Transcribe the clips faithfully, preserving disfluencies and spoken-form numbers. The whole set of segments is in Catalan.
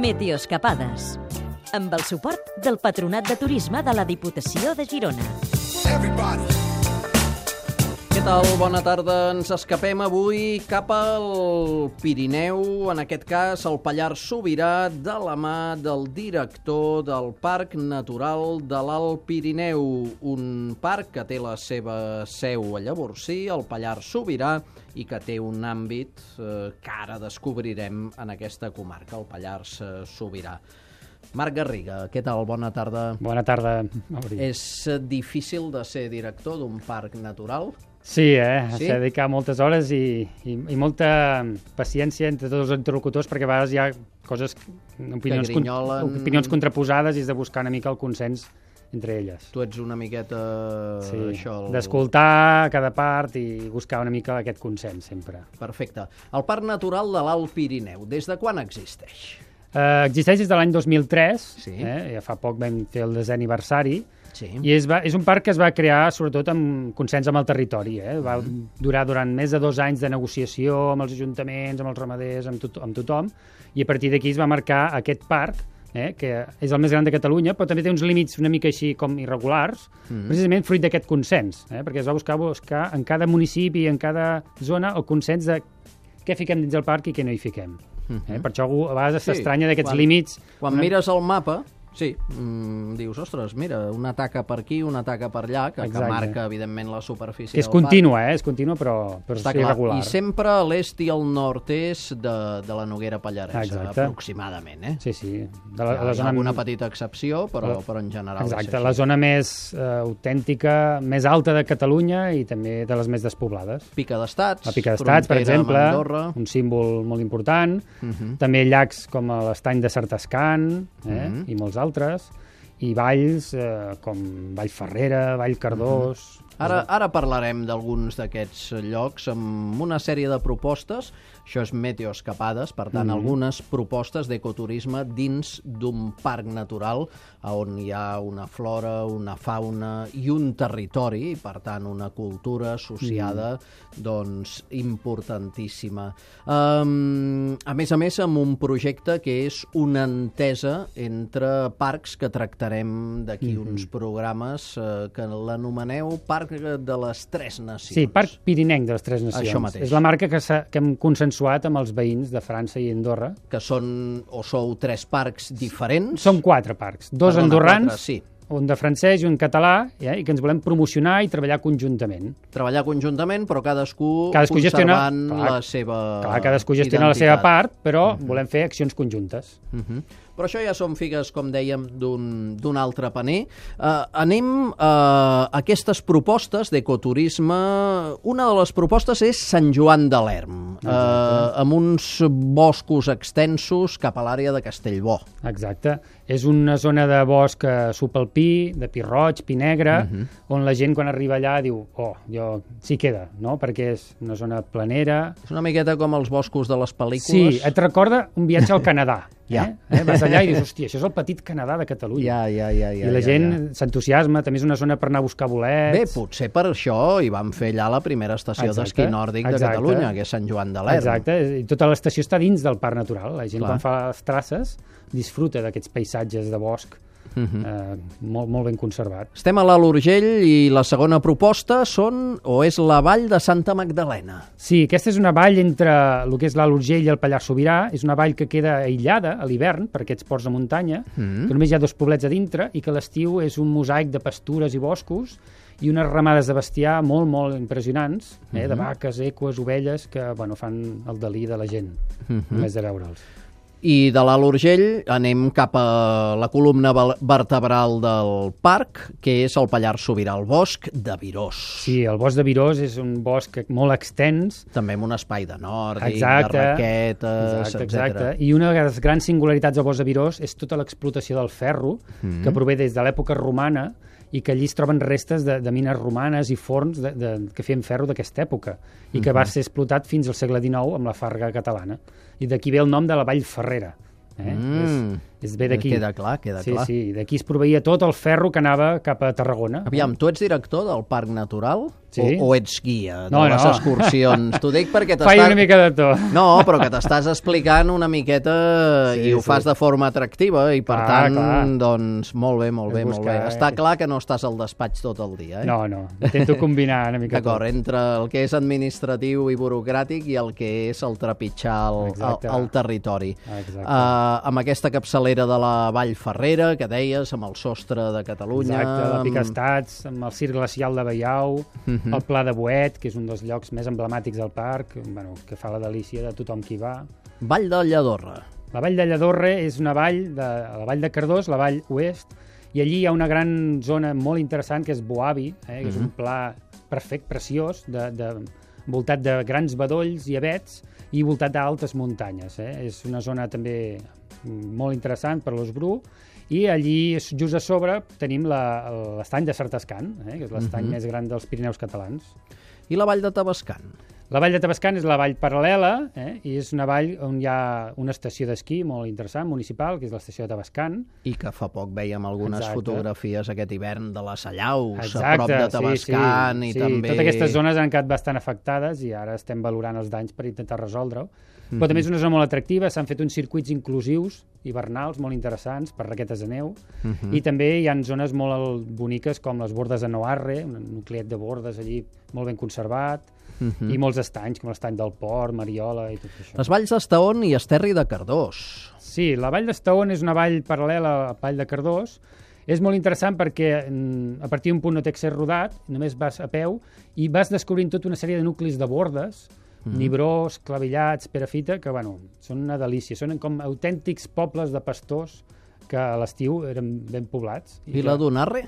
Meteoscapades, amb el suport del Patronat de Turisme de la Diputació de Girona. Everybody. Què tal? Bona tarda. Ens escapem avui cap al Pirineu, en aquest cas al Pallars Sobirà, de la mà del director del Parc Natural de l'Alt Pirineu, un parc que té la seva seu a Llavorsí, al Pallars Sobirà, i que té un àmbit eh, que ara descobrirem en aquesta comarca, el Pallars eh, Sobirà. Marc Garriga, què tal? Bona tarda. Bona tarda, Mauri. És difícil de ser director d'un parc natural? Sí, eh? Sí? S'ha de dedicar moltes hores i, i, i molta paciència entre tots els interlocutors, perquè a vegades hi ha coses, opinions, con, opinions contraposades i has de buscar una mica el consens entre elles. Tu ets una miqueta... Sí, això, el... d'escoltar cada part i buscar una mica aquest consens, sempre. Perfecte. El Parc Natural de l'Alt Pirineu, des de quan existeix? Uh, existeix des de l'any dos mil tres, sí. eh? Ja fa poc vam fer el desè aniversari, sí. I es va, és un parc que es va crear sobretot amb consens amb el territori. Eh? Va mm. durar durant més de dos anys de negociació amb els ajuntaments, amb els ramaders, amb, tot, amb tothom, i a partir d'aquí es va marcar aquest parc, eh? que és el més gran de Catalunya, però també té uns límits una mica així com irregulars, mm. precisament fruit d'aquest consens, eh? perquè es va buscar, buscar en cada municipi, en cada zona, el consens de què fiquem dins del parc i què no hi fiquem. Mm-hmm. eh? Per això algú a vegades sí. s'estranya d'aquests límits. Quan una... mires el mapa... Sí, mm, dius, ostres, mira, una taca per aquí, una taca per allà, que, que marca, evidentment, la superfície que és del parc. contínua, eh? És contínua, però, però és irregular. I sempre a l'est i al nord-est de, de la Noguera Pallaresa, exacte. Aproximadament, eh? Sí, sí. De hi la, ha, la hi ha zona... alguna petita excepció, però, però en general exacte, és així. La zona més uh, autèntica, més alta de Catalunya i també de les més despoblades. Pica d'Estats, la Pica d'Estats, per exemple, un símbol molt important. Uh-huh. També llacs com l'estany de Sartascan, eh? uh-huh. i molts altres. I valls eh, com Vall Ferrera, Vall Cardós... Uh-huh. Ara, ara parlarem d'alguns d'aquests llocs amb una sèrie de propostes. Això és Meteoscapades, per tant, mm-hmm. algunes propostes d'ecoturisme dins d'un parc natural on hi ha una flora, una fauna i un territori, i per tant una cultura associada mm. doncs importantíssima. Um, a més a més, amb un projecte que és una entesa entre parcs que tractarem d'aquí mm-hmm. uns programes eh, que l'anomeneu Parc de les Tres Nacions. Sí, Parc Pirinenc de les Tres Nacions. Això mateix. És la marca que, que hem consensuat amb els veïns de França i Andorra. Que són, o sou tres parcs diferents? Som quatre parcs. Dos Perdona, andorrans, quatre, sí. un de francès i un català, ja, i que ens volem promocionar i treballar conjuntament. Treballar conjuntament, però cadascú, cadascú conservant gestiona, clar, la seva clar, cadascú gestiona identitat. la seva part, però uh-huh. volem fer accions conjuntes. Uh-huh. Però això ja són figues, com dèiem, d'un altre paner. Uh, anem a aquestes propostes d'ecoturisme. Una de les propostes és Sant Joan de l'Erm, uh, amb uns boscos extensos cap a l'àrea de Castellbò. Exacte. És una zona de bosc subalpí, de pi roig, pi negre, uh-huh. on la gent quan arriba allà diu, oh, jo s'hi queda, no? Perquè és una zona planera. És una miqueta com els boscos de les pel·lícules. Sí, et recorda un viatge al Canadà. Ja. Eh? Eh? Vas allà i dius, hòstia, això és el petit Canadà de Catalunya. Ja, ja, ja, ja, I la gent ja, ja. s'entusiasma, també és una zona per anar a buscar bolets. Bé, potser per això hi vam fer allà la primera estació d'esquí nòrdic de exacte. Catalunya, que és Sant Joan de l'Erm. Exacte, i tota l'estació està dins del parc natural. La gent Clar. quan fa les traces disfruta d'aquests paisatges de bosc. Uh-huh. eh, molt, molt ben conservat. Estem a l'Alt Urgell i la segona proposta són, o és la vall de Santa Magdalena. Sí, aquesta és una vall entre el que és l'Alt Urgell i el Pallars Sobirà. És una vall que queda aïllada a l'hivern per aquests ports de muntanya, uh-huh. que només hi ha dos poblets a dintre i que a l'estiu és un mosaic de pastures i boscos i unes ramades de bestiar molt, molt impressionants, eh, uh-huh. de vaques, eques, ovelles, que bueno, fan el delí de la gent, uh-huh. només de veure'ls. I de l'Alt Urgell anem cap a la columna vertebral del parc, que és el Pallars Sobirà, el bosc de Virós. Sí, el bosc de Virós és un bosc molt extens. També amb un espai de nòrdic, exacte, de raquetes, exacte, etcètera. Exacte. I una de les grans singularitats del bosc de Virós és tota l'explotació del ferro, mm-hmm. que prové des de l'època romana, i que allí es troben restes de, de mines romanes i forns de, de, que feien ferro d'aquesta època, i que uh-huh. va ser explotat fins al segle dinou amb la farga catalana. I d'aquí ve el nom de la Vall Ferrera. Eh? Mm. És, És ve d'aquí. Queda clar, queda sí, clar. Sí, sí, d'aquí es proveïa tot el ferro que anava cap a Tarragona. Aviam, tu ets director del Parc Natural? Sí. O, o ets guia de No, les no. excursions? T'ho dic perquè Faig t'estàs... una mica de tot. No, però que t'estàs explicant una miqueta Sí, i ho sí. fas de forma atractiva i, per Clar, tant, clar. doncs, molt bé, molt És bé, molt bé. buscar, eh? Està clar que no estàs al despatx tot el dia, eh? No, no, intento combinar una mica D'acord, tot. entre el que és administratiu i burocràtic i el que és el trepitjar el, el, Exacte. el territori. Exacte. Uh, amb aquesta capçalera de la Vall Ferrera, que deies, amb el sostre de Catalunya... Exacte, la amb- Pica Estats, amb el Circ Glacial de Baiau, Mhm. el Pla de Boet, que és un dels llocs més emblemàtics del parc, bueno, que fa la delícia de tothom qui va. Vall de Lladorre. La vall de Lladorre és una vall, de, la vall de Cardós, la vall oest, i allí hi ha una gran zona molt interessant que és Boavi, eh, que és un pla perfect, preciós, de, de, voltat de grans bedolls i avets i voltat d'altes muntanyes. Eh? És una zona també molt interessant per l'Os Bru, i allí, just a sobre, tenim la- l'estany de Sartascan, eh? que és l'estany més gran dels Pirineus catalans. I la Vall de Tavascan. La vall de Tavascan és la vall paral·lela, eh? i és una vall on hi ha una estació d'esquí molt interessant, municipal, que és l'estació de Tavascan. I que fa poc vèiem algunes Exacte. fotografies aquest hivern de les Allaus, a Exacte, prop de Tavascan, sí, i sí. també... Totes aquestes zones han quedat bastant afectades i ara estem valorant els danys per intentar resoldre-ho. Però també és una zona molt atractiva, s'han fet uns circuits inclusius hivernals molt interessants per raquetes de neu, i també hi ha zones molt boniques com les Bordes de Noarre, un nucliet de bordes allí molt ben conservat, i molts estanys, com l'estany del Port, Mariola i tot això. Les valls d'Estaon i Esterri de Cardós. Sí, la vall d'Estaon és una vall paral·lela a la vall de Cardós. És molt interessant perquè mm, a partir d'un punt no té accés rodat, només vas a peu i vas descobrint tota una sèrie de nuclis de bordes, mm. Nibrós, Clavillats, Perafita, que bueno, són una delícia. Són com autèntics pobles de pastors que a l'estiu eren ben poblats. I la d'Unarre?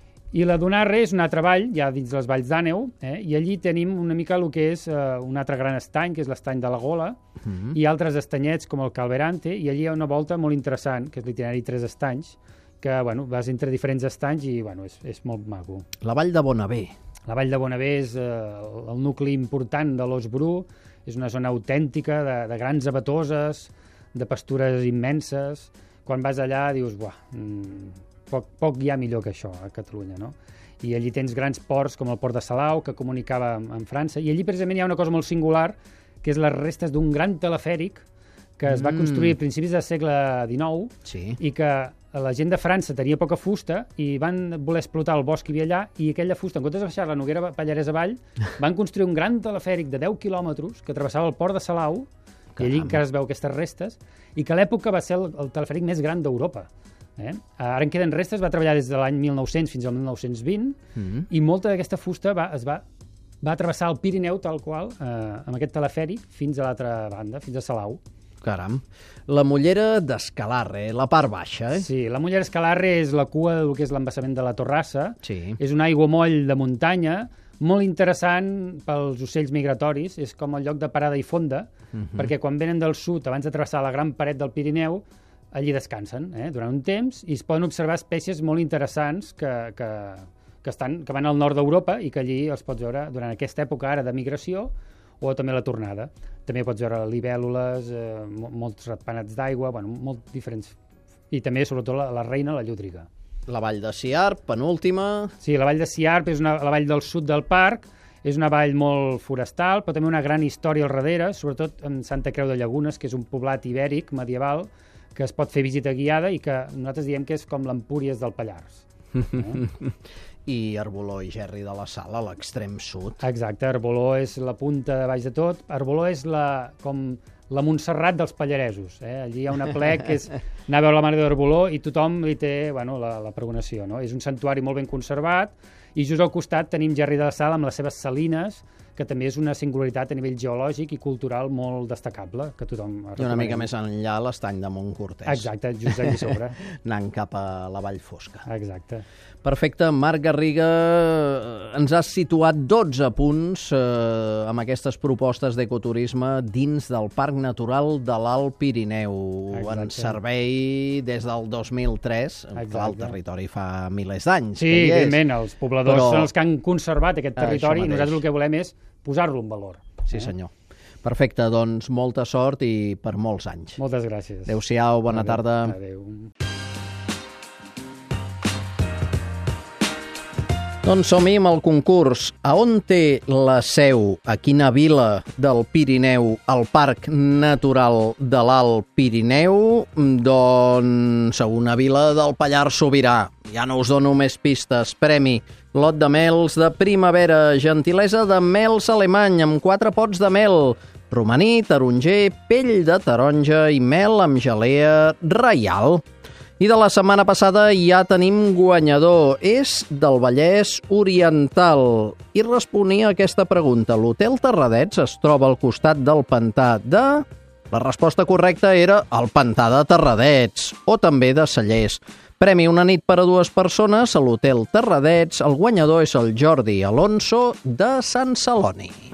I la d'Unarre és un altre vall, ja dins les valls d'Àneu, eh? i allí tenim una mica el que és eh, un altre gran estany, que és l'estany de la Gola, Mhm. i altres estanyets com el Calverante, i allí hi ha una volta molt interessant, que és l'itinerari Tres Estanys, que bueno, vas entre diferents estanys i bueno, és, és molt maco. La vall de Bonavé. La vall de Bonavé és eh, el nucli important de l'Os Bru, és una zona autèntica de, de grans abatoses, de pastures immenses. Quan vas allà dius, buah, mm, poc, poc hi ha millor que això a Catalunya, no? I allí tens grans ports com el port de Salau, que comunicava amb, amb França, i allí precisament hi ha una cosa molt singular, que és les restes d'un gran telefèric que es va Mm. construir a principis del segle dinou, Sí. i que la gent de França tenia poca fusta i van voler explotar el bosc que hi havia allà, i aquella fusta, en comptes de baixar la Noguera Pallarès avall, van construir un gran telefèric de deu quilòmetres que travessava el port de Salau, i allí Caram. encara es veu aquestes restes, i que a l'època va ser el, el telefèric més gran d'Europa. Eh? Ara en queden restes, va treballar des de l'any mil nou-cents fins al mil nou-cents vint, Mhm. i molta d'aquesta fusta va, es va, va travessar el Pirineu tal qual, eh, amb aquest telefèric, fins a l'altra banda, fins a Salau. Caram. La Mollera d'Escalarre, la part baixa, eh? Sí, la Mollera Escalarre és la cua del que és l'embassament de la Torrassa. Sí. És un aiguamoll de muntanya, molt interessant pels ocells migratoris, és com el lloc de parada i fonda, perquè quan venen del sud, abans de travessar la gran paret del Pirineu, allí descansen eh, durant un temps i es poden observar espècies molt interessants que, que, que, estan, que van al nord d'Europa i que allí els pots veure durant aquesta època ara de migració o també la tornada. També pots veure libèl·lules, eh, mo- molts ratpenats d'aigua, bueno, molt diferents. I també, sobretot, la, la reina, la llúdriga. La vall de Siarp, penúltima. Sí, la vall de Siarp és una, la vall del sud del parc, és una vall molt forestal, però també una gran història al darrere, sobretot amb Santa Creu de Llagunes, que és un poblat ibèric medieval, que es pot fer visita guiada i que nosaltres diem que és com l'Empúries del Pallars. Eh? I Arboló i Gerri de la Sal, a l'extrem sud. Exacte, Arboló és la punta de baix de tot. Arboló és la, com la Montserrat dels pallaresos. Eh? Allí hi ha una plec que és anar a veure la Mare d'Arboló i tothom li té bueno, la, la pregonació. No? És un santuari molt ben conservat i just al costat tenim Gerri de la Sal amb les seves salines, que també és una singularitat a nivell geològic i cultural molt destacable, que tothom I una mica més enllà l'estany de Montcortès. Exacte, just allà a sobre. Anant cap a la Vall Fosca. Exacte. Perfecte. Marc Garriga, ens has situat dotze punts eh, amb aquestes propostes d'ecoturisme dins del Parc Natural de l'Alt Pirineu. Exacte. En servei des del dos mil tres. Clar, el territori fa milers d'anys. Sí, que hi és. evidentment, els pobladors Però- són els que han conservat aquest Això territori i mateix. nosaltres el que volem és posar-lo en valor. Sí, eh? senyor. Perfecte, doncs molta sort i per molts anys. Moltes gràcies. Adéu-siau, bona Adéu. tarda. Adéu. Doncs som-hi amb el concurs. A on té la seu, a quina vila del Pirineu, el Parc Natural de l'Alt Pirineu? Doncs a una vila del Pallars Sobirà. Ja no us dono més pistes. Premi: lot de mels de primavera, gentilesa de mels alemany amb quatre pots de mel, romaní, taronger, pell de taronja i mel amb gelea reial. I de la setmana passada ja tenim guanyador. És del Vallès Oriental. I responia a aquesta pregunta. L'Hotel Terradets es troba al costat del pantà de... La resposta correcta era el pantà de Terradets, o també de Cellers. Premi una nit per a dues persones a l'Hotel Terradets. El guanyador és el Jordi Alonso de Sant Celoni.